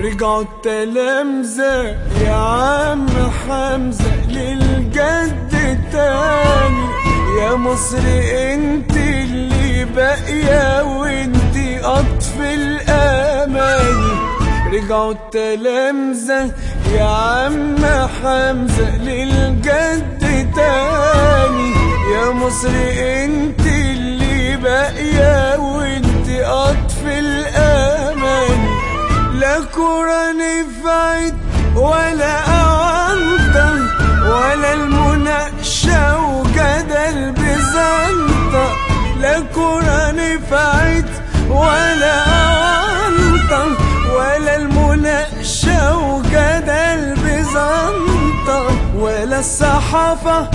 رجعوا التلامذة يا عم حمزة للجد تاني. يا مصر انت اللي باقية وانت قطف الاماني. رجعوا التلامذة يا عم حمزة للجد تاني. يا مصر انت اللي باقية وانت قطف الاماني. لا كورة نفعت ولا أعنطة ولا المناقشة وجدل بزنطة. لا كورة نفعت ولا أعنطة ولا المناقشة وجدل بزنطة. ولا الصحافة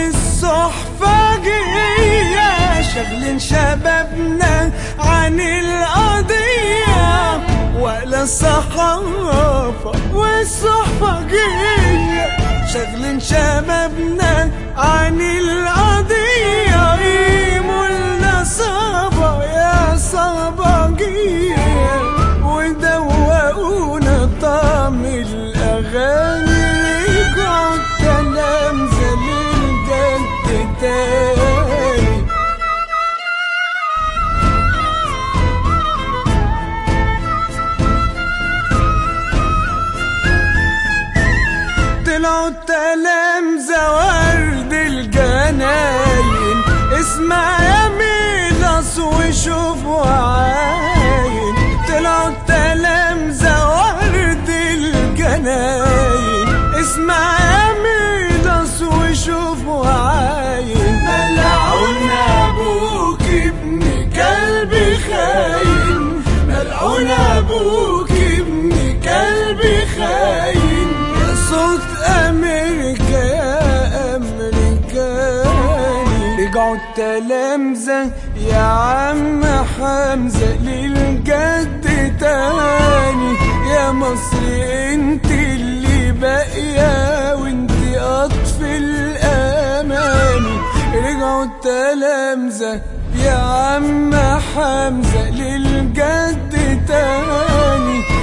والصحفجية شغلين شبابنا عن القضية. ولا الصحافة والصحفجية شغلين شبابنا عن القضية. قيموا لنا صبا يا صباجية ودوقونا طعم الأغاني. رجعوا التلامذة للجد تاني. طلعوا التلامذة ورد الجناين. اسمع يا ميلاس وشوف وعاين. طلعوا التلامذة ورد الجناين. اسمع يا ميلاس وشوف وعاين. ملعون ابوك ابن كلب خاين. ملعون ابوك ابن كلب خاين. صوت أمريكا يا أمريكاني. رجعوا التلامذة يا عم حمزة للجد تاني. يا مصر انت اللي باقية وانت قطف الأماني. رجعوا التلامذة يا عم حمزة للجد تاني.